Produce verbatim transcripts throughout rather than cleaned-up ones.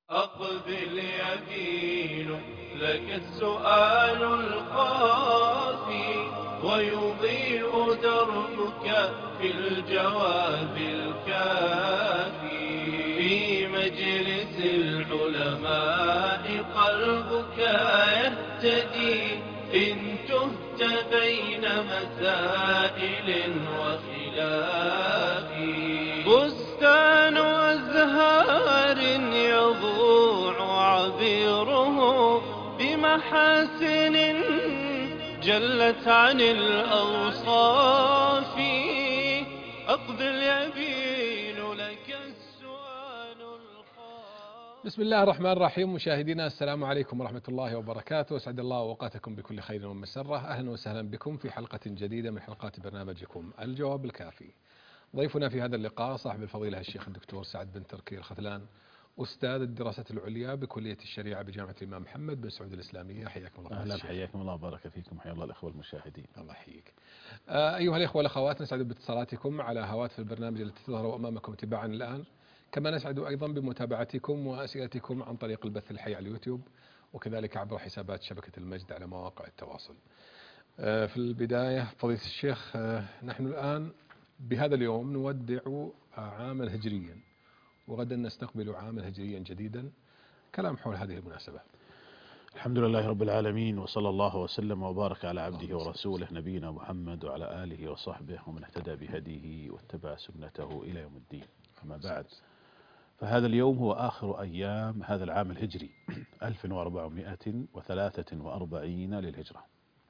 أقبل يمين لك السؤال الخافي، ويضيء دربك في الجواب الكافي. في مجلس العلماء قلبك يهتدي، إن تهت بين مسائل وخلاف. بستان أزهار يضوع عبيره بمحاسن جلت عن الأوصاف. أقبل يبين لك السؤال الخاف. بسم الله الرحمن الرحيم. مشاهدينا السلام عليكم ورحمة الله وبركاته، أسعد الله أوقاتكم بكل خير ومسرة. أهلا وسهلا بكم في حلقة جديدة من حلقات برنامجكم الجواب الكافي. ضيفنا في هذا اللقاء صاحب الفضيلة الشيخ الدكتور سعد بن تركي الخذلان، أستاذ الدراسات العليا بكلية الشريعة بجامعة الإمام محمد بن سعود الإسلامية. حياكم الله. أهلا، حياكم الله وبارك فيكم، حيا الله الأخوة المشاهدين. الله يحييك. آه أيها الإخوة والأخوات، نسعد باتصالاتكم على هواتف البرنامج التي تظهر أمامكم تباعا الآن، كما نسعد أيضا بمتابعتكم وأسئلتكم عن طريق البث الحي على اليوتيوب، وكذلك عبر حسابات شبكة المجد على مواقع التواصل. آه في البداية فضيلة الشيخ، آه نحن الآن بهذا اليوم نودع عاما هجريا، وغدا نستقبل عاما هجريا جديدا. كلام حول هذه المناسبة. الحمد لله رب العالمين، وصلى الله وسلم وبارك على عبده ورسوله نبينا محمد وعلى آله وصحبه ومن اهتدى بهديه واتبع سنته إلى يوم الدين. أما بعد، فهذا اليوم هو آخر أيام هذا العام الهجري ألف وأربعمائة وثلاثة وأربعين للهجرة،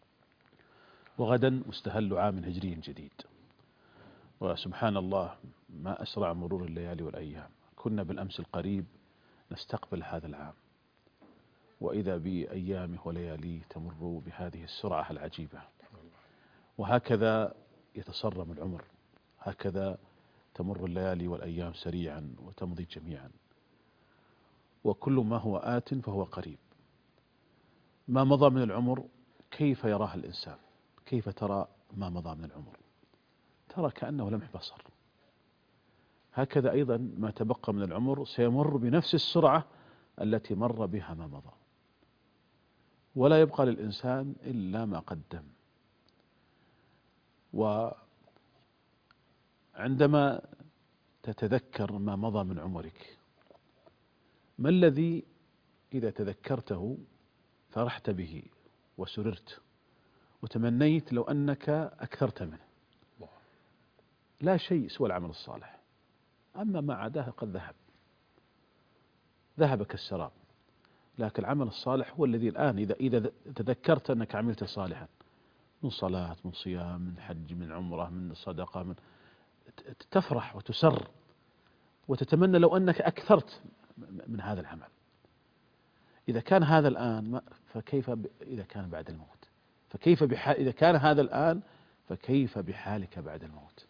وغدا مستهل عام هجري جديد. وسبحان الله، ما أسرع مرور الليالي والأيام. كنا بالأمس القريب نستقبل هذا العام، وإذا بأيامه ولياليه تمر بهذه السرعة العجيبة. وهكذا يتصرم العمر، هكذا تمر الليالي والأيام سريعا وتمضي جميعا، وكل ما هو آت فهو قريب. ما مضى من العمر كيف يراه الإنسان؟ كيف ترى ما مضى من العمر؟ ترى كأنه لمح بصر. هكذا أيضا ما تبقى من العمر سيمر بنفس السرعة التي مر بها ما مضى، ولا يبقى للإنسان إلا ما قدم. وعندما تتذكر ما مضى من عمرك، ما الذي إذا تذكرته فرحت به وسررت وتمنيت لو أنك أكثرت منه؟ لا شيء سوى العمل الصالح، أما ما عداه قد ذهب ذهب كالسراب. لكن العمل الصالح هو الذي الآن إذا إذا تذكرت أنك عملت صالحا من صلاة، من صيام، من حج، من عمرة، من صدقة، من تفرح وتسر وتتمنى لو أنك أكثرت من هذا العمل. إذا كان هذا الآن، فكيف إذا كان بعد الموت؟ فكيف بحال إذا كان هذا الآن، فكيف بحالك بعد الموت؟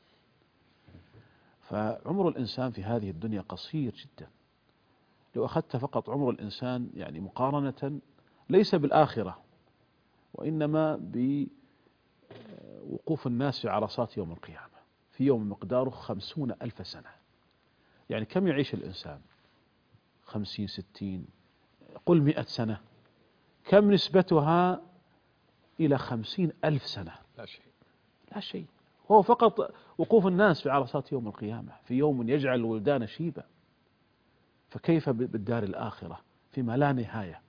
فعمر الإنسان في هذه الدنيا قصير جدا. لو أخذت فقط عمر الإنسان يعني مقارنة ليس بالآخرة، وإنما بوقوف الناس في عرصات يوم القيامة في يوم مقداره خمسون ألف سنة. يعني كم يعيش الإنسان؟ خمسين، ستين، قل مئة سنة. كم نسبتها إلى خمسين ألف سنة؟ لا شيء. لا شيء. هو فقط وقوف الناس في عرصات يوم القيامة في يوم يجعل الولدان شيبا. فكيف بالدار الآخرة فيما لا نهاية؟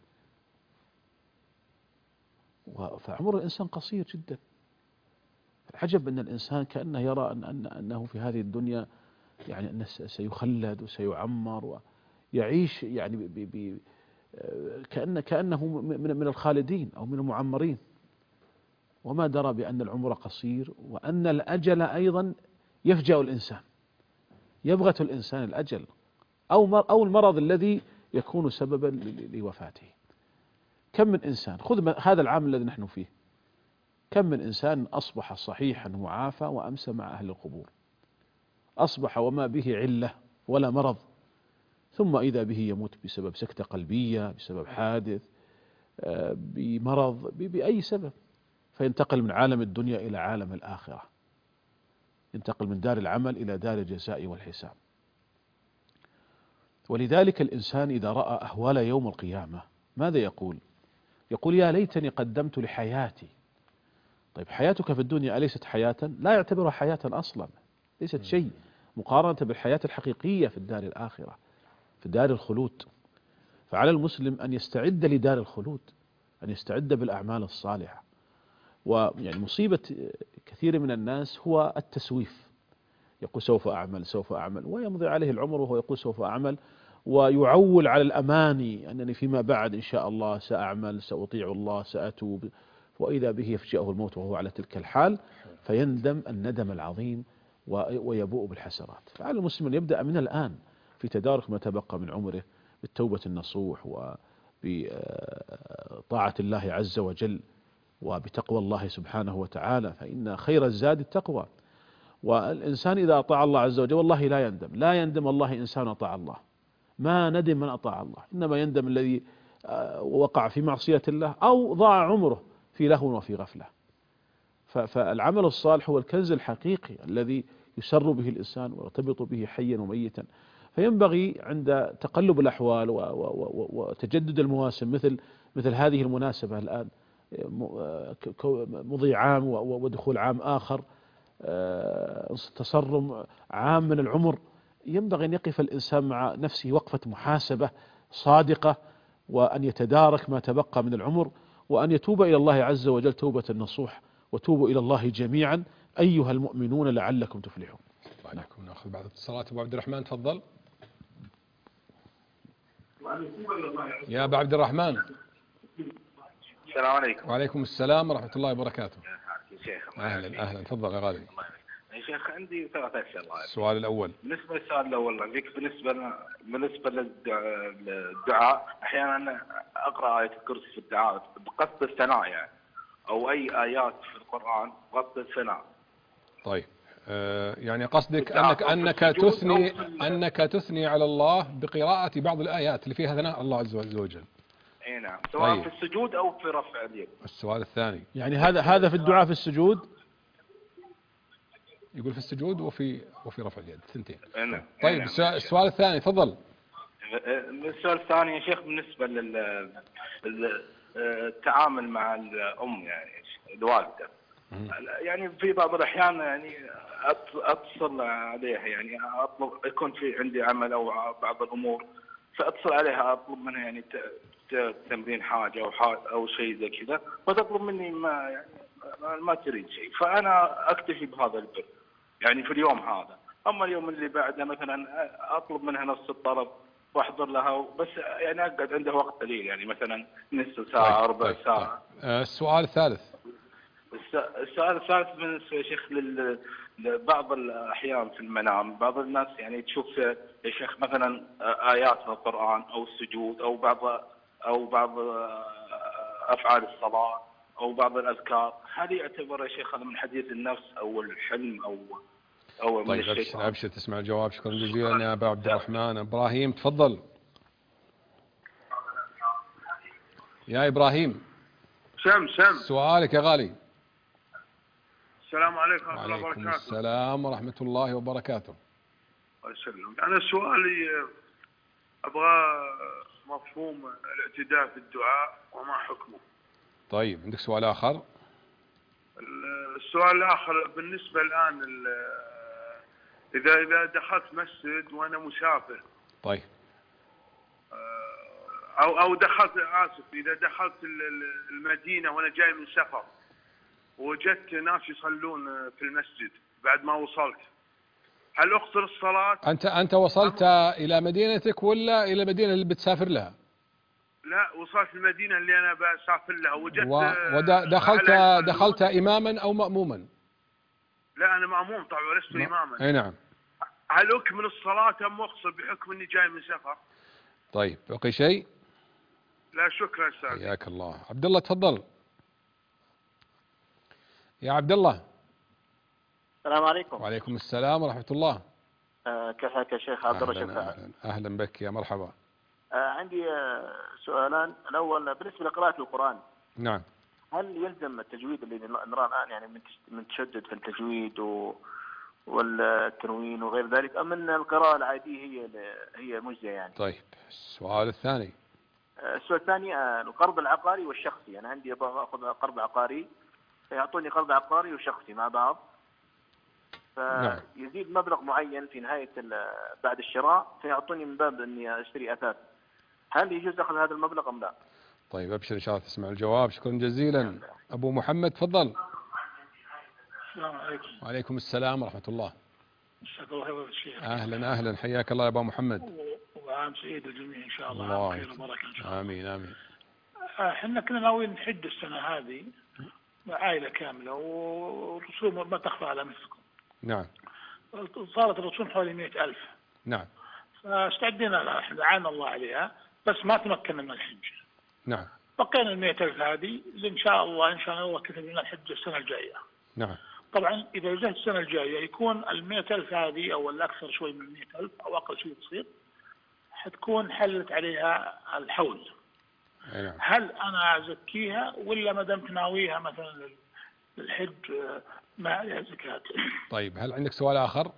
فعمر الإنسان قصير جدا. العجب أن الإنسان كأنه يرى أن أن أنه في هذه الدنيا يعني أنه سيخلد وسيعمر ويعيش يعني ب ب كأن كأنه من من الخالدين أو من المعمرين، وما درى بأن العمر قصير، وأن الأجل أيضا يفجأ الإنسان، يبغت الإنسان الأجل أو أو المرض الذي يكون سببا لوفاته. كم من إنسان، خذ هذا العام الذي نحن فيه، كم من إنسان أصبح صحيحا معافى وأمسى مع أهل القبور، أصبح وما به علة ولا مرض، ثم إذا به يموت بسبب سكتة قلبية، بسبب حادث، بمرض، بأي سبب، فينتقل من عالم الدنيا إلى عالم الآخرة، ينتقل من دار العمل إلى دار الجزاء والحساب. ولذلك الإنسان إذا رأى أهوال يوم القيامة ماذا يقول؟ يقول يا ليتني قدمت لحياتي. طيب حياتك في الدنيا أليست حياة؟ لا يعتبرها حياة أصلا، ليست شيء مقارنة بالحياة الحقيقية في الدار الآخرة، في دار الخلود. فعلى المسلم أن يستعد لدار الخلود، أن يستعد بالأعمال الصالحة. ويعني مصيبة كثير من الناس هو التسويف، يقول سوف أعمل سوف أعمل، ويمضي عليه العمر وهو يقول سوف أعمل، ويعول على الأماني أنني فيما بعد إن شاء الله سأعمل سأطيع الله سأتوب، وإذا به يفجأه الموت وهو على تلك الحال، فيندم الندم العظيم ويبوء بالحسرات. فعلى المسلم أن يبدأ من الآن في تدارك ما تبقى من عمره بالتوبة النصوح وبطاعة الله عز وجل وبتقوى الله سبحانه وتعالى، فإن خير الزاد التقوى. والإنسان إذا أطاع الله عز وجل والله لا يندم، لا يندم والله إنسان أطاع الله، ما ندم من أطاع الله، إنما يندم الذي وقع في معصية الله أو ضاع عمره في لهو وفي غفلة. فالعمل الصالح هو الكنز الحقيقي الذي يسر به الإنسان ويرتبط به حيا وميتا. فينبغي عند تقلب الأحوال وتجدد المواسم مثل مثل هذه المناسبة الآن، مضي عام ودخول عام آخر، تصرم عام من العمر، ينبغي أن يقف الإنسان مع نفسه وقفة محاسبة صادقة، وأن يتدارك ما تبقى من العمر، وأن يتوب إلى الله عز وجل توبة النصوح. وتوبوا إلى الله جميعا أيها المؤمنون لعلكم تفلحون. عليكم. ناخذ بعض الاتصالات. أبو عبد الرحمن تفضل. يا أبو عبد الرحمن. السلام عليكم. وعليكم السلام ورحمة الله وبركاته. شيخ أهلا أهلا تفضل يا غالي. يا شيخ عندي ثلاث أسئلة. السؤال الأول بالنسبة للسؤال الأول عندك بالنسبة بالنسبة للدعاء، أحيانا أقرأ آية الكرسي في الدعاء بقصد الثناء يعني، أو أي آيات في القرآن بقصد الثناء. طيب آه يعني قصدك أنك أنك تثني أنك تثني على الله بقراءة بعض الآيات اللي فيها ثناء الله عز وجل. اي نعم، سواء طيب. في السجود أو في رفع اليد. السؤال الثاني يعني هذا هذا في الدعاء في السجود، يقول في السجود وفي وفي رفع اليد ثنتين. نعم. طيب نعم. السؤال الثاني تفضل. السؤال الثاني يا شيخ بالنسبة للتعامل مع الأم يعني الوالدة، يعني في بعض الأحيان يعني أتصل عليها، يعني أطلب يكون في عندي عمل أو بعض الأمور، فأتصل عليها أطلب منها يعني تمرين حاجة أو حاجة أو شيء زي كذا، فتطلب مني ما يعني ما تريد شيء، فأنا أكتفي بهذا البر يعني في اليوم هذا. أما اليوم اللي بعده مثلا أطلب منها نفس الطلب وأحضر لها، بس يعني أقعد عندها وقت قليل، يعني مثلا نصف ساعة طيب. ربع طيب. ساعة. طيب. آه السؤال الثالث. السؤال الثالث بالنسبة يا شيخ لبعض الأحيان في المنام بعض الناس يعني تشوف يا شيخ مثلا آيات من القرآن أو السجود أو بعض أو بعض أفعال الصلاة أو بعض الأذكار، هل يعتبر يا شيخ هذا من حديث النفس أو الحلم أو أو من طيب الشيطان؟ أبشر أبشر تسمع الجواب. شكرا جزيلا يا أبا عبد الرحمن. إبراهيم تفضل. يا إبراهيم. سم سم سؤالك يا غالي. السلام عليكم ورحمة الله وعليكم وبركاته. السلام ورحمة الله وبركاته. الله يسلمك. أنا سؤالي أبغى مفهوم الاعتداء في الدعاء وما حكمه. طيب عندك سؤال آخر؟ السؤال الآخر بالنسبة الآن إذا إذا دخلت مسجد وأنا مسافر. طيب. أو أو دخلت آسف إذا دخلت المدينة وأنا جاي من سفر ووجدت ناس يصلون في المسجد بعد ما وصلت، هل أقصر الصلاة؟ أنت أنت وصلت إلى مدينتك ولا إلى المدينة اللي بتسافر لها؟ لا، وصلت المدينة اللي أنا بسافر لها وجدت. ودخلت دخلت إماما أو مأموما؟ لا أنا مأموم طبعا ولست م... إماما. أي نعم. هل أكمل الصلاة أم أقصر بحكم إني جاي من سفر؟ طيب بقي شيء؟ لا شكرا أستاذ. حياك الله. عبد الله تفضل. يا عبد الله. السلام عليكم. وعليكم السلام ورحمة الله. آه كيف حالك يا شيخ عبد الله شفاعي؟ أهلا, أهلا بك يا مرحبا. آه عندي آه سؤالان. الأول بالنسبة لقراءة القرآن. نعم. هل يلزم التجويد اللي نراه الآن يعني من من تشدد في التجويد و والتنوين وغير ذلك، أم أن القراءة العادية هي هي مجزية يعني؟ طيب السؤال الثاني. السؤال الثاني القرض العقاري والشخصي. أنا عندي أبغى أخذ قرض عقاري، فيعطوني قرض عقاري وشخصي مع بعض، فيزيد مبلغ معين في نهاية بعد الشراء فيعطوني من باب أني أشتري أثاث. هل يجوز أخذ هذا المبلغ أم لا؟ طيب أبشر إن شاء الله تسمع الجواب. شكرا جزيلا. أبو محمد تفضل. السلام عليكم. وعليكم السلام ورحمة الله. مساك الله خير الشيخ. أهلا أهلا، حياك الله يا أبو محمد. وعام سعيد الجميع إن شاء الله. الله خير وبركة إن شاء الله. آمين آمين. احنا كنا ناويين نحج السنة هذه عائلة كاملة، والرسوم ما تخفى على مثلكم. نعم. صارت الرسوم حوالي مئة ألف. نعم. فاستعدينا لها، احنا عانى الله عليها، بس ما تمكنا من الحج. نعم. بقينا المئة ألف هذه إن شاء الله إن شاء الله كثير من الحج السنة الجاية. نعم. طبعا إذا جاءت السنة الجاية يكون المئة ألف هذه أو الأكثر شوي من المئة ألف أو أقل شوي بسيط حتكون حلت عليها الحول. نعم. هل أنا أزكيها ولا ما دمت ناويها مثلا للحج ما عليها زكاة؟ طيب هل عندك سؤال آخر؟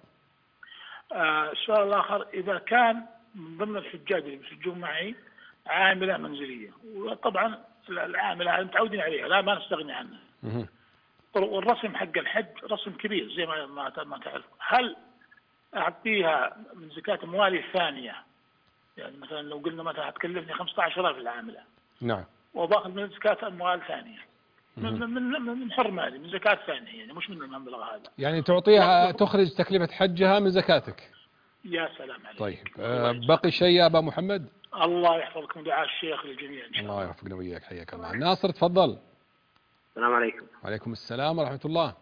آه السؤال الآخر، إذا كان من ضمن الحجاج اللي بيسجون معي عاملة منزلية، وطبعا العاملة متعودين عليها لا ما نستغني عنها. مه. والرسم حق الحج رسم كبير زي ما ما تعرف، هل أعطيها من زكاة أموالي الثانية؟ يعني مثلا لو قلنا مثلا هتكلفني خمسة عشر ألف العاملة. نعم. وباخذ من زكاة أموال ثانية من من من حر مالي، من زكاة ثانية يعني مش من المبلغ هذا. يعني تعطيها تخرج تكلفة حجها من زكاتك. يا سلام عليك. طيب أه بقي شيء يا أبا محمد؟ الله يحفظكم دعاء الشيخ للجميع إن شاء الله. الله يوفقنا وياك، حياك الله. ناصر تفضل. السلام عليكم. وعليكم السلام ورحمة الله.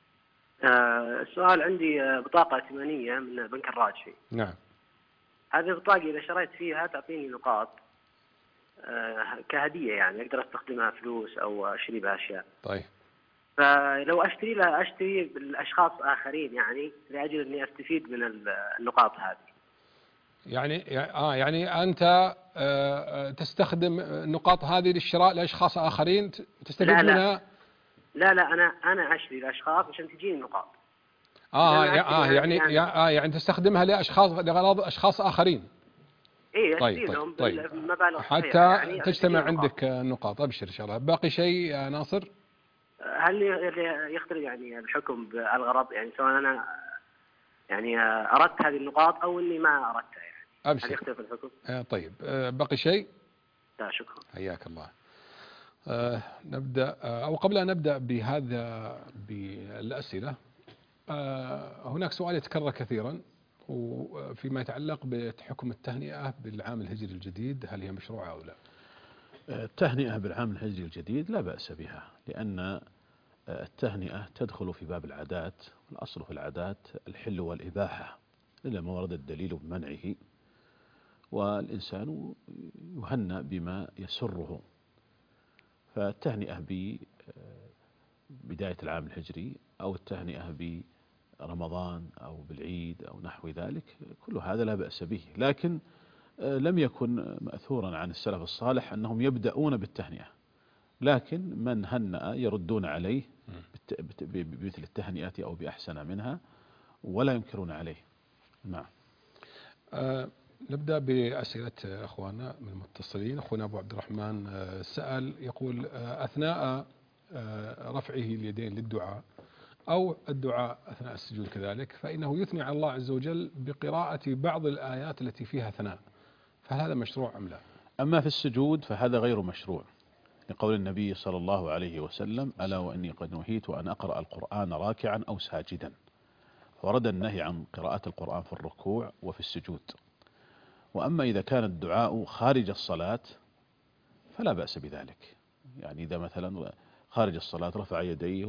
آه السؤال عندي آه بطاقة ائتمانية من بنك الراجحي. نعم. هذه البطاقة إذا شريت فيها تعطيني نقاط آه كهدية، يعني أقدر أستخدمها فلوس أو أشتري بها أشياء. طيب. فلو أشتري لها أشتري بالأشخاص آخرين يعني لأجل إني أستفيد من النقاط هذه. يعني آه يعني أنت آه تستخدم النقاط هذه للشراء لأشخاص آخرين تستفيد لا لا منها؟ لا لا أنا أنا أشتري لأشخاص عشان تجيني نقاط. آه آه يعني يعني آه يعني تستخدمها لأشخاص لغرض أشخاص آخرين. إيه طيب لهم طيب بالمبالغ حتى يعني تجتمع عندك النقاط. أبشر إن شاء الله. باقي شيء يا ناصر؟ هل يختلف يعني الحكم بالغرض، يعني سواء أنا يعني أردت هذه النقاط أو إني ما أردتها يعني؟ أبشر. هل يختلف الحكم؟ آه طيب آه باقي شيء؟ لا شكرا. حياك الله. آه نبدأ آه أو قبل أن نبدأ بهذا بالأسئلة آه هناك سؤال يتكرر كثيرا وفيما يتعلق بحكم التهنئة بالعام الهجري الجديد، هل هي مشروعة أو لا؟ التهنئة بالعام الهجري الجديد لا بأس بها، لأن التهنئة تدخل في باب العادات، والأصل في العادات الحل والإباحة إلا ما ورد الدليل بمنعه، والإنسان يهنأ بما يسره. فالتهنئة ببداية العام الهجري أو التهنئة برمضان أو بالعيد أو نحو ذلك كل هذا لا بأس به، لكن لم يكن مأثورا عن السلف الصالح أنهم يبدأون بالتهنئة، لكن من هنأ يردون عليه بمثل التهنئة أو بأحسن منها ولا ينكرون عليه. نعم. أه نبدأ بأسئلة أخواننا من المتصلين. أخونا أبو عبد الرحمن أه سأل يقول أه أثناء أه رفعه اليدين للدعاء أو الدعاء أثناء السجود كذلك فإنه يثني على الله عز وجل بقراءة بعض الآيات التي فيها ثناء، فهل هذا مشروع أم لا؟ أما في السجود فهذا غير مشروع، لقول النبي صلى الله عليه وسلم: ألا وإني قد نهيت أن أقرأ القرآن راكعا أو ساجدا، ورد النهي عن قراءة القرآن في الركوع وفي السجود. وأما إذا كان الدعاء خارج الصلاة فلا بأس بذلك، يعني إذا مثلا خارج الصلاة رفع يديه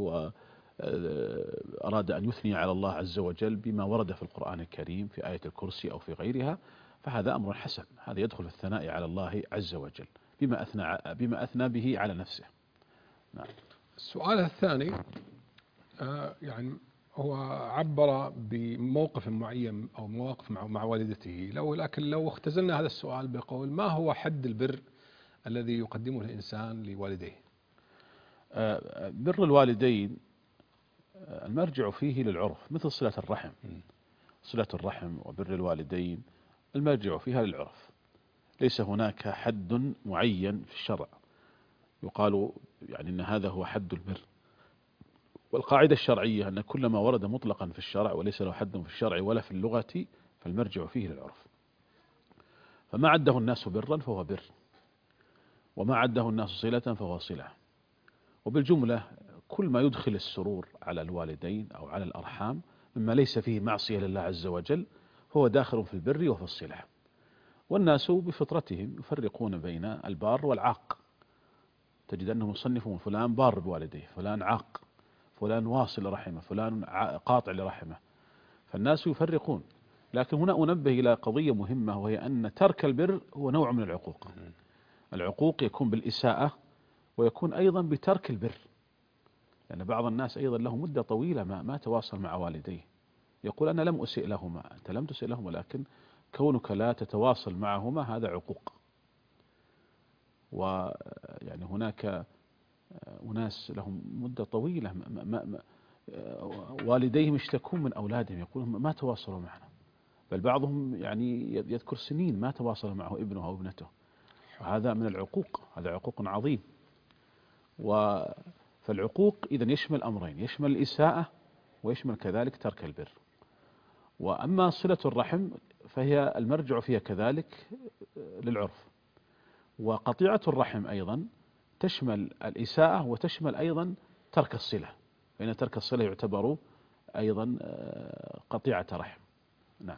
وأراد أن يثني على الله عز وجل بما ورد في القرآن الكريم في آية الكرسي أو في غيرها، فهذا أمر حسن، هذا يدخل في الثناء على الله عز وجل بما أثنى بما أثنى به على نفسه. نعم. السؤال الثاني آه يعني هو عبر بموقف معين أو مواقف مع, مع والدته، لو لكن لو اختزلنا هذا السؤال بقول: ما هو حد البر الذي يقدمه الإنسان لوالديه؟ آه بر الوالدين المرجع فيه للعرف، مثل صلة الرحم. صلة الرحم وبر الوالدين المرجع فيها للعرف، ليس هناك حد معين في الشرع يقال يعني أن هذا هو حد البر. والقاعدة الشرعية أن كل ما ورد مطلقا في الشرع وليس له حد في الشرع ولا في اللغة فالمرجع فيه للعرف. فما عده الناس برا فهو بر، وما عده الناس صلة فهو صلة. وبالجملة كل ما يدخل السرور على الوالدين أو على الأرحام مما ليس فيه معصية لله عز وجل هو داخل في البر وفي الصلة. والناس بفطرتهم يفرقون بين البار والعاق، تجد أنهم يصنفون فلان بار بوالديه، فلان عاق، فلان واصل رحمه، فلان قاطع لرحمه، فالناس يفرقون. لكن هنا أنبه إلى قضية مهمة، وهي أن ترك البر هو نوع من العقوق. العقوق يكون بالإساءة ويكون أيضا بترك البر، لأن يعني بعض الناس أيضا له مدة طويلة ما, ما تواصل مع والديه، يقول أنا لم أسئ لهما، أنت لم تسئ لهما، لكن كونك لا تتواصل معهما هذا عقوق. ويعني هناك أناس لهم مدة طويلة ما ما ما والديهم يشتكون من أولادهم، يقولون ما تواصلوا معنا، بل بعضهم يعني يذكر سنين ما تواصل معه ابنه أو ابنته. هذا من العقوق، هذا عقوق عظيم. فالعقوق إذن يشمل أمرين، يشمل الإساءة ويشمل كذلك ترك البر. وأما صلة الرحم فهي المرجع فيها كذلك للعرف. وقطيعة الرحم أيضا تشمل الإساءة وتشمل أيضا ترك الصلة، فإن ترك الصلة يعتبر أيضا قطيعة رحم. نعم.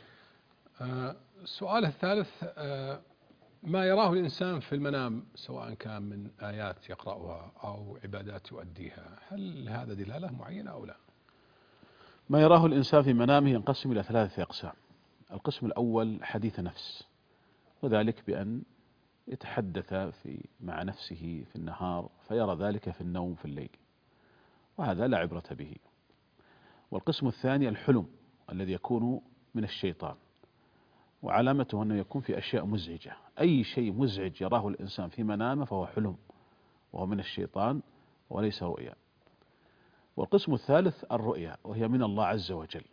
آه السؤال الثالث، آه ما يراه الإنسان في المنام سواء كان من آيات يقرأها أو عبادات يؤديها، هل هذا دلالة معينة أو لا؟ ما يراه الإنسان في منامه ينقسم إلى ثلاثة أقسام. القسم الأول حديث نفس، وذلك بأن يتحدث في مع نفسه في النهار فيرى ذلك في النوم في الليل، وهذا لا عبرة به. والقسم الثاني الحلم الذي يكون من الشيطان، وعلامته أنه يكون في أشياء مزعجة. أي شيء مزعج يراه الإنسان في منامه فهو حلم وهو من الشيطان وليس رؤيا. والقسم الثالث الرؤيا، وهي من الله عز وجل،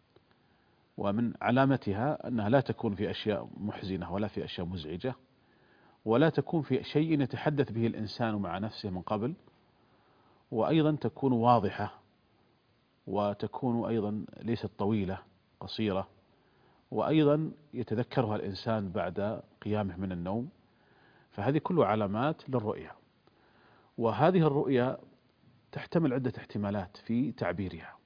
ومن علامتها أنها لا تكون في أشياء محزنة ولا في أشياء مزعجة، ولا تكون في شيء يتحدث به الإنسان مع نفسه من قبل، وأيضا تكون واضحة، وتكون أيضا ليست طويلة قصيرة، وأيضا يتذكرها الإنسان بعد قيامه من النوم. فهذه كلها علامات للرؤيا. وهذه الرؤيا تحتمل عدة احتمالات في تعبيرها.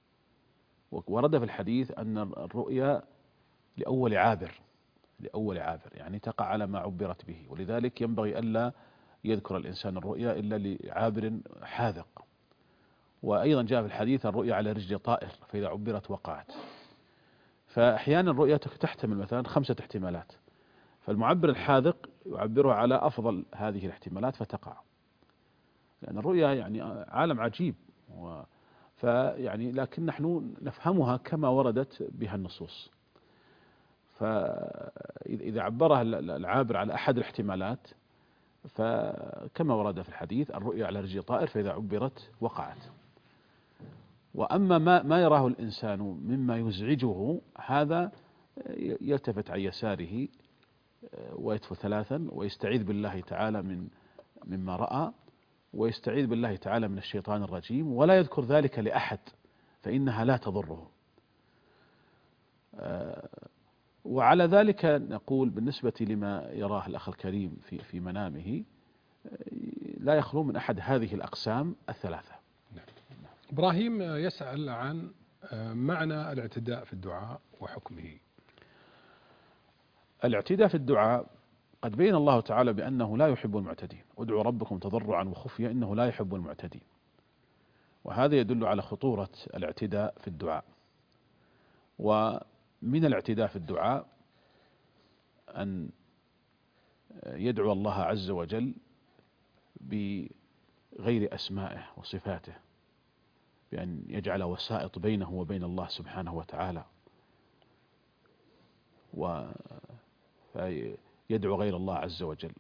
ورد في الحديث أن الرؤيا لأول عابر، لأول عابر يعني تقع على ما عبرت به، ولذلك ينبغي ألا يذكر الإنسان الرؤيا إلا لعابر حاذق. وأيضا جاء في الحديث الرؤيا على رجل طائر فإذا عبرت وقعت. فأحيانا الرؤيا تحتمل مثلا خمسة احتمالات، فالمعبر الحاذق يعبرها على أفضل هذه الاحتمالات فتقع، لأن الرؤيا يعني عالم عجيب. و فيعني لكن نحن نفهمها كما وردت بها النصوص. فإذا عبرها العابر على أحد الاحتمالات فكما ورد في الحديث الرؤيا على رجل طائر فإذا عبرت وقعت. وأما ما, ما يراه الإنسان مما يزعجه هذا يلتفت عن يساره ويتفو ثلاثا ويستعيذ بالله تعالى من مما رأى، ويستعيذ بالله تعالى من الشيطان الرجيم، ولا يذكر ذلك لأحد فإنها لا تضره. وعلى ذلك نقول بالنسبة لما يراه الأخ الكريم في في منامه لا يخلو من أحد هذه الأقسام الثلاثة. إبراهيم يسأل عن معنى الاعتداء في الدعاء وحكمه. الاعتداء في الدعاء قد بين الله تعالى بأنه لا يحب المعتدين، ادعوا ربكم تضرعا وخفيا إنه لا يحب المعتدين. وهذا يدل على خطورة الاعتداء في الدعاء. ومن الاعتداء في الدعاء أن يدعو الله عز وجل بغير أسمائه وصفاته، بأن يجعل وسائط بينه وبين الله سبحانه وتعالى، ويدعو غير الله عز وجل.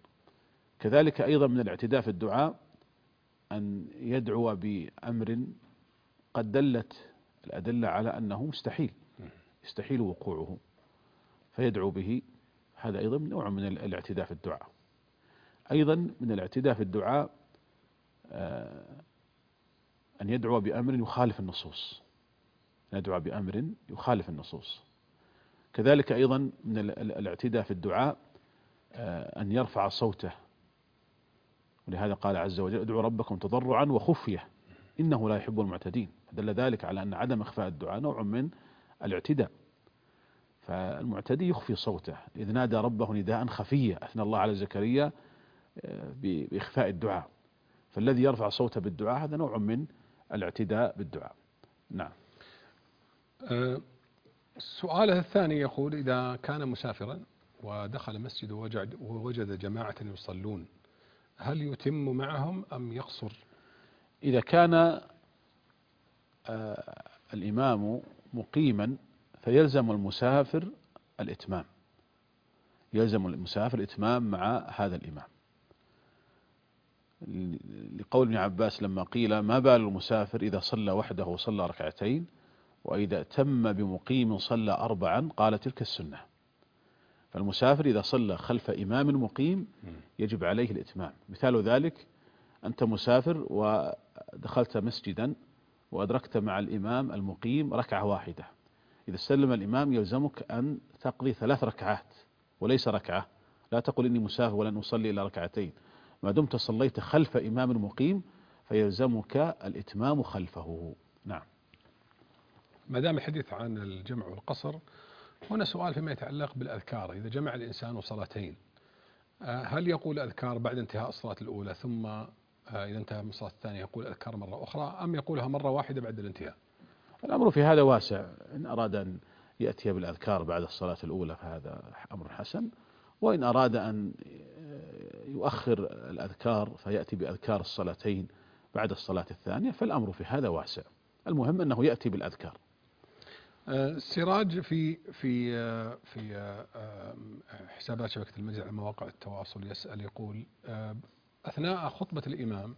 كذلك أيضا من الاعتداء في الدعاء أن يدعو بأمر قد دلت الأدلة على أنه مستحيل يستحيل وقوعه فيدعو به، هذا أيضا نوع من الاعتداء في الدعاء. أيضا من الاعتداء في الدعاء أن يدعو بأمر يخالف النصوص، يدعو بأمر يخالف النصوص. كذلك أيضا من الاعتداء في الدعاء أن يرفع صوته، ولهذا قال عز وجل ادعوا ربكم تضرعا وخفية إنه لا يحب المعتدين، دل ذلك على أن عدم إخفاء الدعاء نوع من الاعتداء. فالمعتدي يخفي صوته، إذ نادى ربه نداء خفيا، أثنى الله على زكريا بإخفاء الدعاء، فالذي يرفع صوته بالدعاء هذا نوع من الاعتداء بالدعاء. نعم. أه سؤاله الثاني يقول إذا كان مسافرا ودخل مسجد ووجد, ووجد جماعة يصلون هل يتم معهم أم يقصر؟ إذا كان آه الإمام مقيما فيلزم المسافر الإتمام، يلزم المسافر الإتمام مع هذا الإمام، لقول ابن عباس لما قيل ما بال المسافر إذا صلى وحده وصلى ركعتين وإذا تم بمقيم صلى أربعا، قال تلك السنة. فالمسافر إذا صلى خلف إمام مقيم يجب عليه الإتمام. مثال ذلك أنت مسافر ودخلت مسجدا وأدركت مع الإمام المقيم ركعة واحدة، إذا سلم الإمام يلزمك أن تقضي ثلاث ركعات وليس ركعة، لا تقل إني مسافر ولن أصلي إلا ركعتين، ما دمت صليت خلف إمام مقيم فيلزمك الإتمام خلفه. نعم. ما دام الحديث عن الجمع والقصر، هنا سؤال فيما يتعلق بالأذكار. إذا جمع الإنسان صلاتين هل يقول أذكار بعد انتهاء الصلاة الأولى ثم إذا انتهى من الصلاة الثانية يقول أذكار مرة أخرى أم يقولها مرة واحدة بعد الانتهاء؟ الأمر في هذا واسع، إن أراد أن يأتي بالأذكار بعد الصلاة الأولى فهذا أمر حسن، وإن أراد أن يؤخر الأذكار فيأتي بأذكار الصلاتين بعد الصلاة الثانية فالأمر في هذا واسع، المهم أنه يأتي بالأذكار. سراج في في في حسابات شبكة المجلس على مواقع التواصل يسأل يقول أثناء خطبة الإمام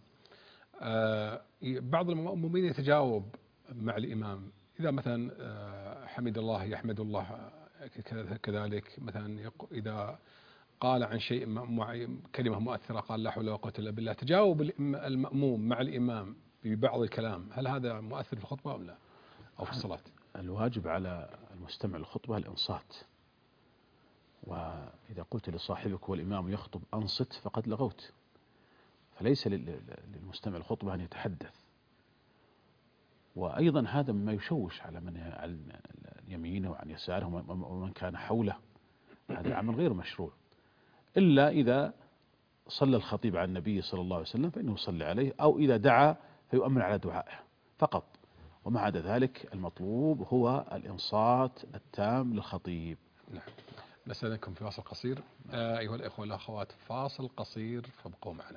بعض المؤمنين يتجاوب مع الإمام، إذا مثلا حمد الله يحمد الله، كذلك مثلا إذا قال عن شيء معين كلمة مؤثرة قال لا حول ولا قوة إلا بالله، تجاوب المأموم مع الإمام ببعض الكلام، هل هذا مؤثر في الخطبة أم لا أو في الصلاة؟ الواجب على المستمع للخطبة الإنصات، وإذا قلت لصاحبك والإمام يخطب أنصت فقد لغوت، فليس للمستمع الخطبة أن يتحدث. وأيضا هذا مما يشوش على من عن يمينه وعن يساره ومن كان حوله، هذا عمل غير مشروع، إلا إذا صلى الخطيب على النبي صلى الله عليه وسلم فإنه يصلي عليه، أو إذا دعا فيؤمن على دعائه فقط، وما عدا ذلك المطلوب هو الإنصات التام للخطيب. نعم. نسألكم في فاصل قصير. آه أيها الإخوة والأخوات، فاصل قصير فابقوا معنا.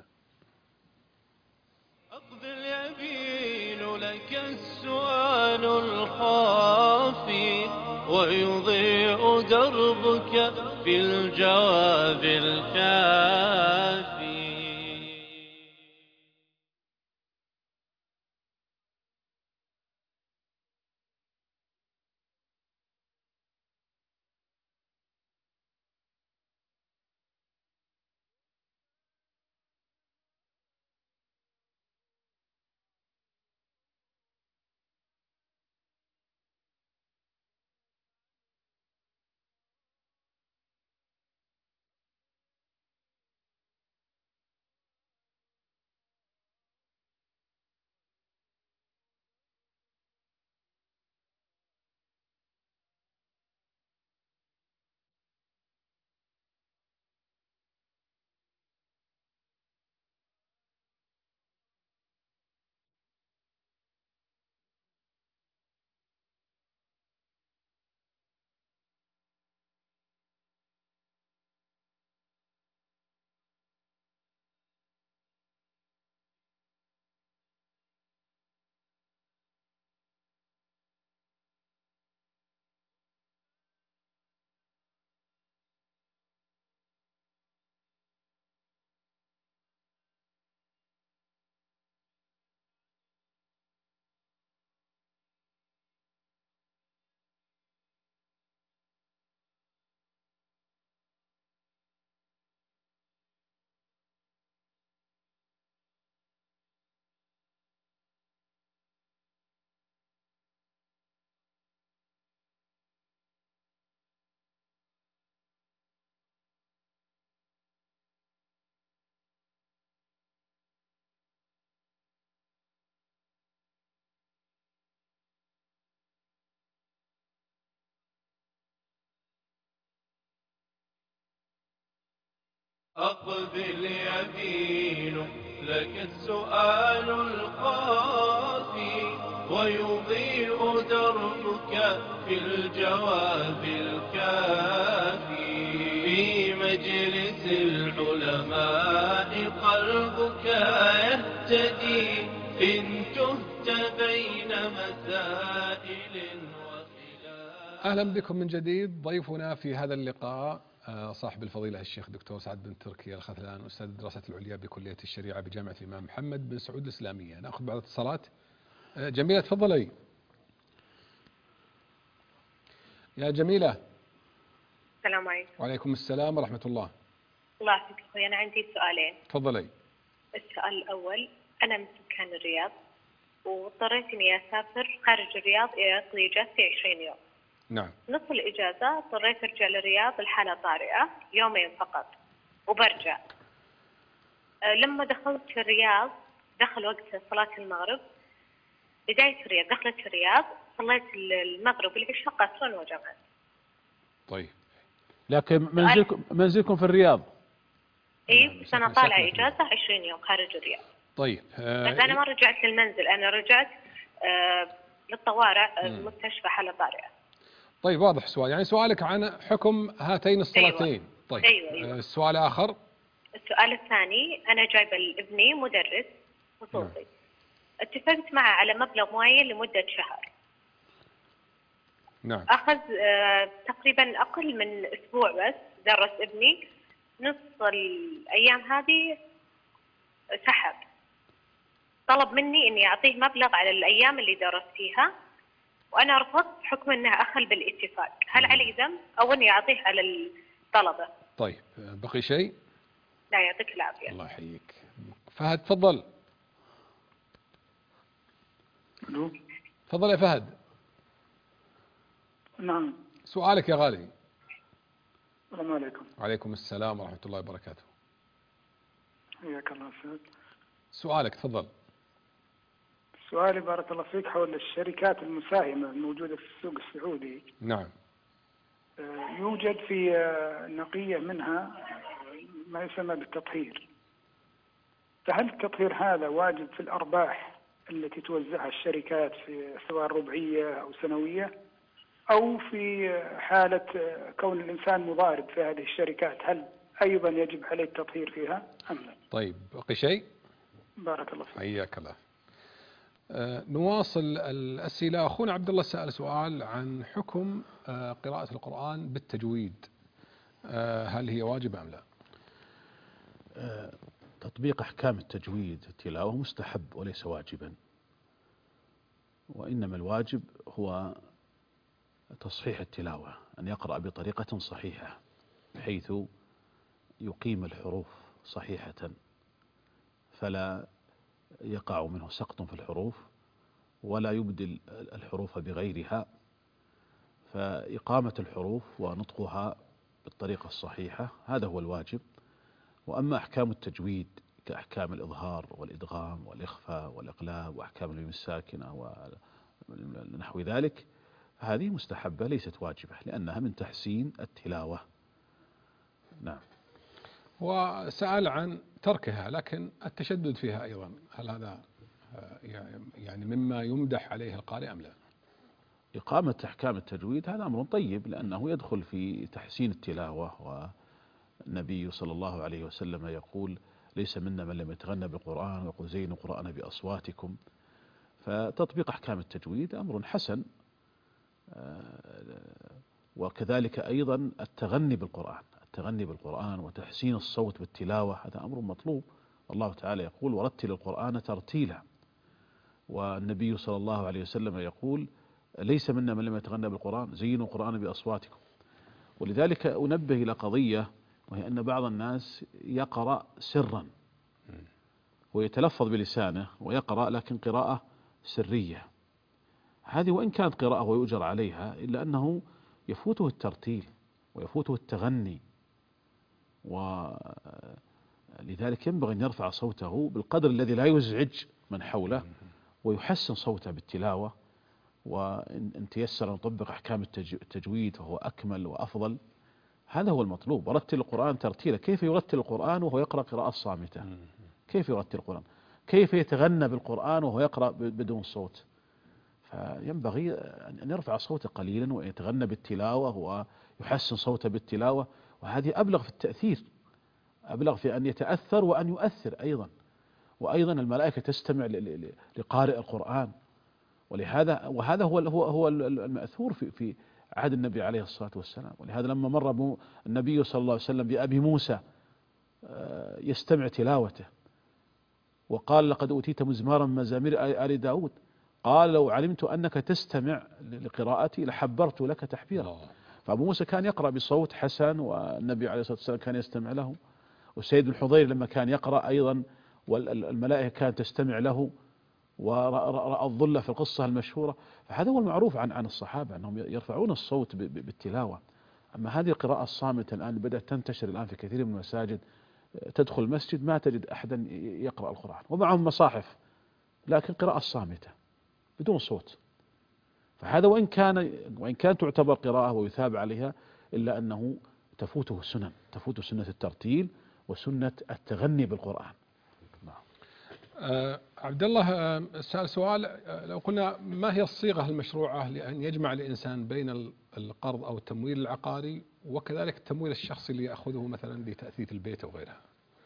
أقبل يبين لك السؤال الخافي ويضيء دربك في الجواب الكافي. أقبل يمين لك السؤال الخافي ويضيء دربك في الجواب الكافي في مجلس العلماء قلبك يهتدي إن تهت بين مسائل وخلاف. أهلا بكم من جديد. ضيفنا في هذا اللقاء صاحب الفضيلة الشيخ دكتور سعد بن تركي الخذلان، أستاذ الدراسات العليا بكلية الشريعة بجامعة الإمام محمد بن سعود الإسلامية. نأخذ بعض الاتصالات. جميلة تفضلي يا جميلة. السلام عليكم. وعليكم السلام ورحمة الله. الله يعافيك أخوي، أنا عندي سؤالين. تفضلي. السؤال الأول، أنا من سكان الرياض واضطريت إني أسافر خارج الرياض أقضي إجازتي عشرين يوم. نعم. نص الإجازة اضطريت أرجع للرياض الحالة طارئة يومين فقط وبرجع. أه لما دخلت الرياض دخل وقت صلاة المغرب، بداية الرياض دخلت الرياض صليت المغرب والعشاء قصرا وجمعا. طيب. لكن منزلكم منزلكم في الرياض؟ اي بس انا طالعه اجازه عشرين يوم خارج الرياض. طيب. آه بس انا ما رجعت للمنزل، انا رجعت آه للطوارئ المستشفى حالة طارئة. طيب واضح السؤال، يعني سؤالك عن حكم هاتين الصلاتين. أيوة. طيب. أيوة أيوة. آه السؤال آخر. السؤال الثاني، أنا جايبة لابني مدرس خصوصي. اتفقت معه على مبلغ معين لمدة شهر. نعم. أخذ آه تقريبا أقل من أسبوع بس درس ابني، نص الأيام هذه سحب. طلب مني إني أعطيه مبلغ على الأيام اللي درس فيها، وأنا رفضت بحكم أنه أخل بالاتفاق. هل علي ذنب أو إني أعطيه على الطلبة؟ طيب بقي شيء؟ لا يعطيك العافية. الله يحييك. فهد تفضل. الو. تفضل يا فهد. نعم. سؤالك يا غالي. السلام عليكم. وعليكم السلام ورحمة الله وبركاته. حياك الله أستاذ. سؤالك تفضل. سؤالي بارك الله فيك حول الشركات المساهمة الموجودة في السوق السعودي. نعم. يوجد في نقية منها ما يسمى بالتطهير. فهل التطهير هذا واجب في الأرباح التي توزعها الشركات في سواء ربعية أو سنوية، أو في حالة كون الإنسان مضارب في هذه الشركات هل أيضا يجب عليه التطهير فيها أم لا؟ طيب بقي شيء؟ بارك الله فيك. حياك الله. آه نواصل الأسئلة. أخونا عبد الله سأل سؤال عن حكم آه قراءة القرآن بالتجويد، آه هل هي واجبة أم لا؟ آه تطبيق أحكام التجويد التلاوة مستحب وليس واجبا، وإنما الواجب هو تصحيح التلاوة، أن يقرأ بطريقة صحيحة بحيث يقيم الحروف صحيحة فلا يقع منه سقط في الحروف ولا يبدل الحروف بغيرها، فإقامة الحروف ونطقها بالطريقة الصحيحة هذا هو الواجب. وأما أحكام التجويد كأحكام الإظهار والإدغام والإخفاء والإقلاب وأحكام الميم الساكنة ونحو ذلك هذه مستحبة ليست واجبة لأنها من تحسين التلاوة. نعم. وسأل عن تركها لكن التشدد فيها أيضا، هل هذا يعني مما يمدح عليه القارئ أم لا؟ إقامة أحكام التجويد هذا أمر طيب لأنه يدخل في تحسين التلاوة، والنبي صلى الله عليه وسلم يقول ليس منا من لم يتغنى بالقرآن ويقول زينوا القرآن بأصواتكم. فتطبيق أحكام التجويد أمر حسن، وكذلك أيضا التغني بالقرآن التغني بالقرآن وتحسين الصوت بالتلاوة هذا أمر مطلوب. الله تعالى يقول ورتل القرآن ترتيلا، والنبي صلى الله عليه وسلم يقول ليس منا من لم يتغنى بالقرآن زينوا القرآن بأصواتكم. ولذلك أنبه إلى قضية، وهي أن بعض الناس يقرأ سرا ويتلفظ بلسانه ويقرأ لكن قراءة سرية. هذه وإن كانت قراءة ويؤجر عليها إلا أنه يفوته الترتيل ويفوته التغني، ولذلك ينبغي أن يرفع صوته بالقدر الذي لا يزعج من حوله ويحسن صوته بالتلاوة. وإن تيسر أن نطبق أحكام التجويد فهو أكمل وأفضل، هذا هو المطلوب. ورتل القرآن ترتيلا. كيف يرتل القرآن وهو يقرأ قراءة صامتة؟ كيف يرتل القرآن؟ كيف يتغنى بالقرآن وهو يقرأ بدون صوت؟ فينبغي أن يرفع صوته قليلا ويتغنى بالتلاوة ويحسن صوته بالتلاوة، وهذه أبلغ في التأثير، أبلغ في أن يتأثر وأن يؤثر أيضا. وأيضا الملائكة تستمع لقارئ القرآن، ولهذا وهذا هو هو هو المأثور في في عهد النبي عليه الصلاة والسلام. ولهذا لما مر النبي صلى الله عليه وسلم بأبي موسى يستمع تلاوته وقال لقد أوتيت مزمارا من مزامير آل داود، قال لو علمت أنك تستمع لقراءتي لحبرت لك تحبيرا. فأبو موسى كان يقرأ بصوت حسن والنبي عليه الصلاة والسلام كان يستمع له، والسيد الحضير لما كان يقرأ أيضا والملائكة كانت تستمع له، ورأى الظل في القصة المشهورة. فهذا هو المعروف عن عن الصحابة أنهم يرفعون الصوت بالتلاوة. أما هذه القراءة الصامتة الآن بدأت تنتشر الآن في كثير من المساجد، تدخل المسجد ما تجد أحدا يقرأ القرآن ومعهم مصاحف، لكن قراءة صامتة بدون صوت. فهذا وإن كان وإن كانت تعتبر قراءة ويثاب عليها، إلا أنه تفوته سنن، تفوت سنة الترتيل وسنة التغني بالقرآن. آه عبد الله، آه سأل سؤال، آه لو قلنا ما هي الصيغة المشروعة لأن يجمع الإنسان بين القرض أو التمويل العقاري وكذلك التمويل الشخصي اللي يأخذه مثلا لتأثيث البيت أو غيرها؟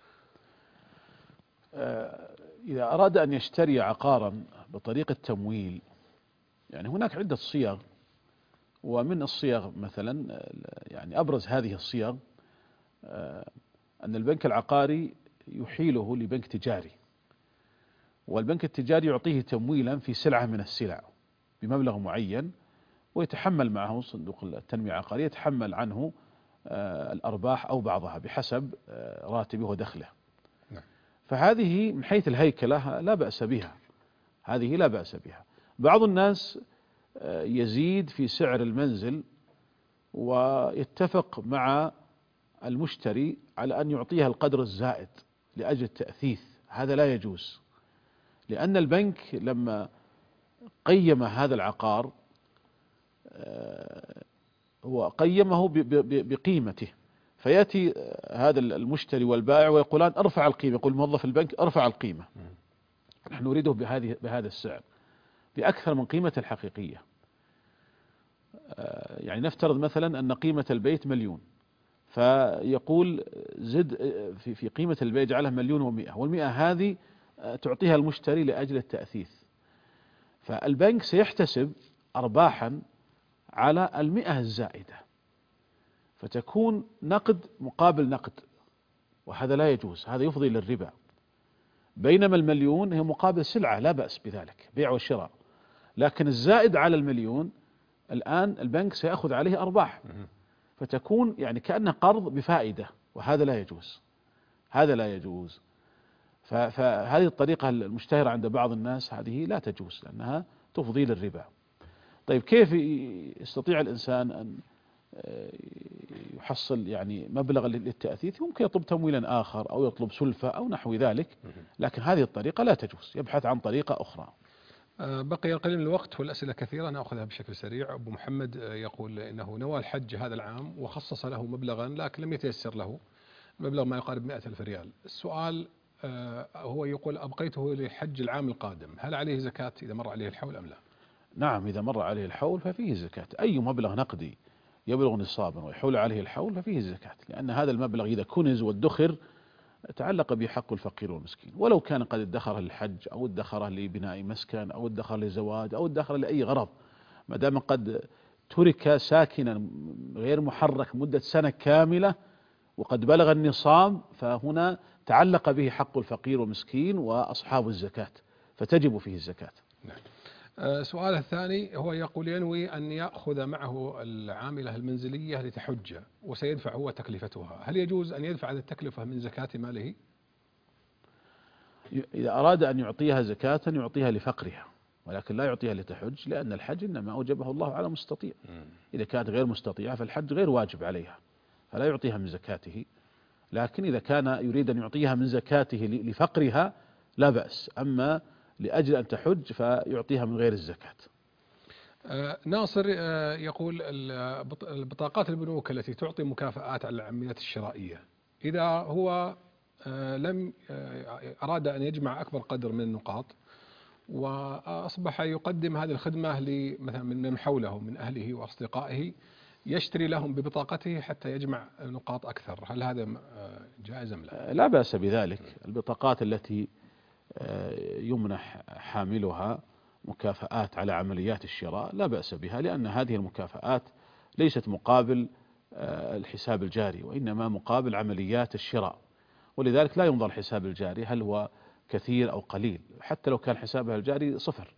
آه إذا أراد أن يشتري عقارا بطريقة تمويل، يعني هناك عدة صيغ، ومن الصيغ مثلا يعني أبرز هذه الصيغ آه أن البنك العقاري يحيله لبنك تجاري، والبنك التجاري يعطيه تمويلا في سلعة من السلع بمبلغ معين، ويتحمل معه صندوق التنمية العقارية يتحمل عنه آه الأرباح أو بعضها بحسب آه راتبه ودخله. نعم. فهذه من حيث الهيكلة لا بأس بها، هذه لا بأس بها. بعض الناس آه يزيد في سعر المنزل ويتفق مع المشتري على أن يعطيها القدر الزائد لأجل التأثيث، هذا لا يجوز، لأن البنك لما قيم هذا العقار هو قيمه بقيمته، فيأتي هذا المشتري والبائع ويقولان ارفع القيمة، يقول موظف البنك ارفع القيمة، نحن نريده بهذه بهذا السعر بأكثر من قيمة الحقيقية. يعني نفترض مثلا أن قيمة البيت مليون، فيقول زد في في قيمة البيت جعلها مليون ومئة، والمئة هذه تعطيها المشتري لأجل التأثيث. فالبنك سيحتسب أرباحا على المئة الزائدة، فتكون نقد مقابل نقد، وهذا لا يجوز، هذا يفضي للربا. بينما المليون هي مقابل سلعة لا بأس بذلك، بيع وشراء، لكن الزائد على المليون الآن البنك سيأخذ عليه أرباح، فتكون يعني كأنه قرض بفائدة، وهذا لا يجوز، هذا لا يجوز. فهذه الطريقة المشتهرة عند بعض الناس هذه لا تجوز، لأنها تفضي للربا. طيب كيف يستطيع الإنسان أن يحصل يعني مبلغ للتأثيث؟ ممكن يطلب تمويلا آخر أو يطلب سلفة أو نحو ذلك، لكن هذه الطريقة لا تجوز، يبحث عن طريقة أخرى. بقي القليل من الوقت والأسئلة كثيرة، نأخذها بشكل سريع. أبو محمد يقول إنه نوى الحج هذا العام وخصص له مبلغا لكن لم يتيسر له، مبلغ ما يقارب مئة ألف ريال. السؤال هو يقول أبقيته لحج العام القادم، هل عليه زكاة إذا مر عليه الحول أم لا؟ نعم، إذا مر عليه الحول ففيه زكاة. أي مبلغ نقدي يبلغ نصابا ويحول عليه الحول ففيه زكاة، لأن هذا المبلغ إذا كنز وادخر تعلق به حق الفقير والمسكين، ولو كان قد ادخره للحج أو ادخره لبناء مسكن أو ادخر لزواج أو ادخر لأي غرض، ما دام قد ترك ساكنا غير محرك مدة سنة كاملة وقد بلغ النصاب، فهنا تعلق به حق الفقير والمسكين وأصحاب الزكاة، فتجب فيه الزكاة. نعم. أه سؤال الثاني هو يقول ينوي أن يأخذ معه العاملة المنزلية لتحج وسيدفع هو تكلفتها، هل يجوز أن يدفع هذه التكلفة من زكاة ماله؟ إذا أراد أن يعطيها زكاة يعطيها لفقرها، ولكن لا يعطيها لتحج، لأن الحج إنما أوجبه الله على مستطيع. إذا كانت غير مستطيعة فالحج غير واجب عليها، فلا يعطيها من زكاته. لكن إذا كان يريد أن يعطيها من زكاته لفقرها لا بأس، أما لأجل أن تحج فيعطيها من غير الزكاة. آه، ناصر آه، يقول ال- بط- البطاقات البنوك التي تعطي مكافآت على العمليات الشرائية، إذا هو آه، لم آه، أراد أن يجمع أكبر قدر من النقاط وأصبح يقدم هذه الخدمة لمثلا من من حوله من أهله وأصدقائه، يشتري لهم ببطاقته حتى يجمع نقاط أكثر، هل هذا آه، جائز أم لا؟ لا بأس بذلك. البطاقات التي يمنح حاملها مكافآت على عمليات الشراء لا بأس بها، لأن هذه المكافآت ليست مقابل الحساب الجاري، وإنما مقابل عمليات الشراء، ولذلك لا ينظر الحساب الجاري هل هو كثير أو قليل، حتى لو كان حسابها الجاري صفر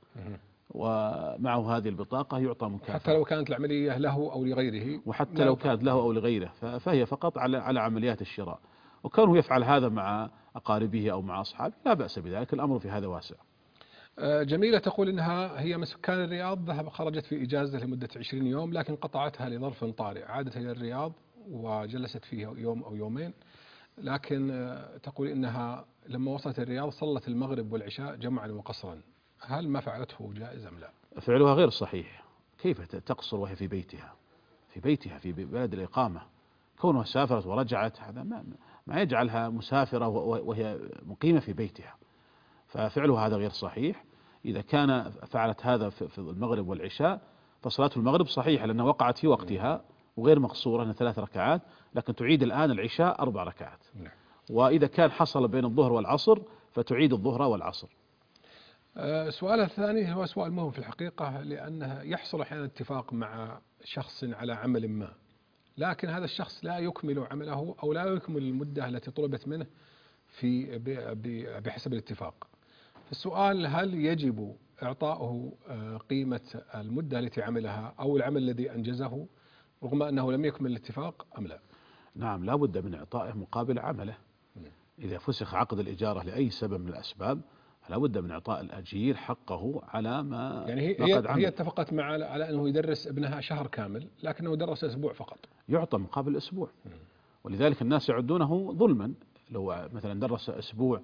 ومعه هذه البطاقة يعطى مكافأة، حتى لو كانت العملية له أو لغيره، وحتى لو كانت له أو لغيره فهي فقط على على عمليات الشراء، وكونه يفعل هذا مع أقاربه أو مع أصحابه لا بأس بذلك، الأمر في هذا واسع. جميلة تقول إنها هي من سكان الرياض، ذهب خرجت في إجازة لمدة عشرين يوم، لكن قطعتها لظرف طارئ، عادت إلى الرياض وجلست فيه يوم أو يومين، لكن تقول إنها لما وصلت الرياض صلت المغرب والعشاء جمعا وقصرا، هل ما فعلته جائز أم لا؟ فعلها غير صحيح، كيف تقصر وهي في بيتها في بيتها في بلد الإقامة؟ كونها سافرت ورجعت هذا ما, ما يجعلها مسافرة وهي مقيمة في بيتها، ففعلها هذا غير صحيح. إذا كان فعلت هذا في المغرب والعشاء فصلاة المغرب صحيحة لأنها وقعت في وقتها وغير مقصورة، أنها ثلاث ركعات، لكن تعيد الآن العشاء أربع ركعات. وإذا كان حصل بين الظهر والعصر فتعيد الظهر والعصر. السؤال الثاني هو سؤال مهم في الحقيقة، لأنه يحصل أحيانا اتفاق مع شخص على عمل ما، لكن هذا الشخص لا يكمل عمله أو لا يكمل المدة التي طلبت منه في بحسب الاتفاق. السؤال هل يجب إعطاؤه قيمة المدة التي عملها أو العمل الذي أنجزه رغم أنه لم يكمل الاتفاق أم لا؟ نعم، لا بد من إعطائه مقابل عمله. إذا فسخ عقد الإجارة لأي سبب من الأسباب فلا بد من إعطاء الأجير حقه على ما يعني هي, هي, هي اتفقت مع على أنه يدرس ابنها شهر كامل لكنه درس أسبوع فقط، يعطى مقابل أسبوع. ولذلك الناس يعدونه ظلما، لو مثلا درس أسبوع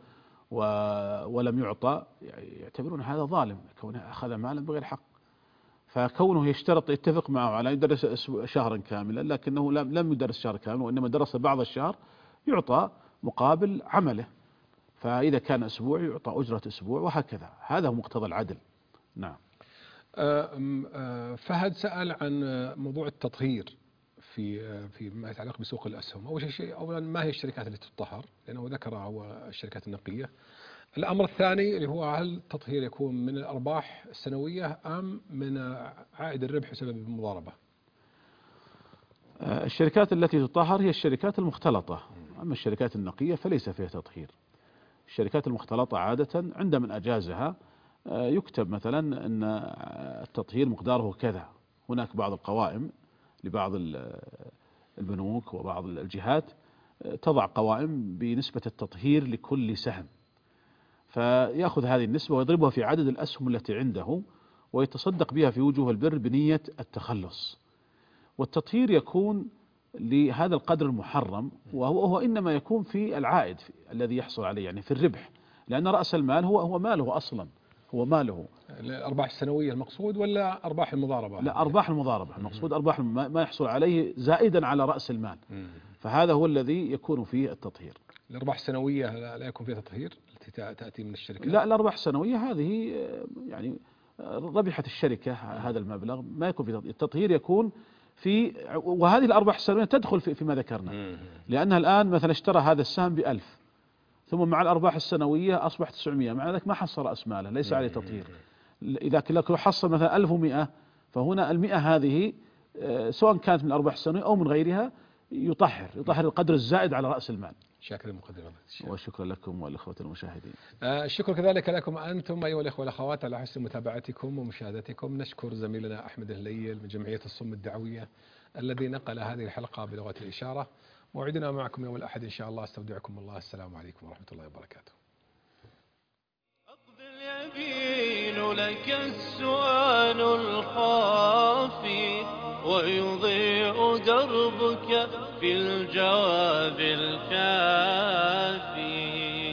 ولم يعطى يعتبرون هذا ظالم، كونه أخذ مالا بغير حق. فكونه يشترط يتفق معه على يدرس شهرا كاملا لكنه لم يدرس شهر كامل وإنما درس بعض الشهر يعطى مقابل عمله، فإذا كان أسبوع يعطى أجرة أسبوع وهكذا، هذا هو مقتضى العدل. نعم. فهد سأل عن موضوع التطهير في في ما يتعلق بسوق الأسهم. أول شيء أولا ما هي الشركات التي تطهر، لأنه ذكر هو الشركات النقية. الأمر الثاني اللي هو هل التطهير يكون من الأرباح السنوية أم من عائد الربح بسبب المضاربة؟ الشركات التي تطهر هي الشركات المختلطة، أما الشركات النقية فليس فيها تطهير. الشركات المختلطة عادة عند من أجازها يكتب مثلا أن التطهير مقداره كذا. هناك بعض القوائم لبعض البنوك وبعض الجهات تضع قوائم بنسبة التطهير لكل سهم، فيأخذ هذه النسبة ويضربها في عدد الأسهم التي عنده ويتصدق بها في وجوه البر بنية التخلص. والتطهير يكون لهذا القدر المحرم، وهو هو إنما يكون في العائد الذي يحصل عليه، يعني في الربح، لأن رأس المال هو هو ماله أصلا، هو ماله. الأرباح السنوية المقصود ولا أرباح المضاربة؟ لا، أرباح المضاربة المقصود، أرباح ما يحصل عليه زائدا على رأس المال، فهذا هو الذي يكون فيه التطهير. الأرباح السنوية لا يكون فيها تطهير التي تأتي من الشركة؟ لا، الأرباح السنوية هذه يعني ربحت الشركة هذا المبلغ ما يكون فيه تطهير. التطهير يكون في، وهذه الأرباح السنوية تدخل في فيما ذكرنا، لأنها الآن مثلا اشترى هذا السهم بألف ثم مع الأرباح السنوية أصبح تسعمائة، مع ذلك ما حصل رأس ماله، ليس عليه تطهير. إذا لو حصل مثلا ألف ومئة فهنا المئة هذه سواء كانت من الأرباح السنوية أو من غيرها يطهر يطهر القدر الزائد على رأس المال. شاكر المقدمة. وشكرا لكم والإخوة المشاهدين. آه الشكر كذلك لكم أنتم أيها الإخوة والأخوات على حسن متابعتكم ومشاهدتكم. نشكر زميلنا أحمد الهليل من جمعية الصم الدعوية الذي نقل هذه الحلقة بلغة الإشارة. موعدنا معكم يوم الأحد إن شاء الله. استودعكم الله. السلام عليكم ورحمة الله وبركاته. أقبل يبين لك السؤال الخافي ويضيء دربك في الجواب الكافي.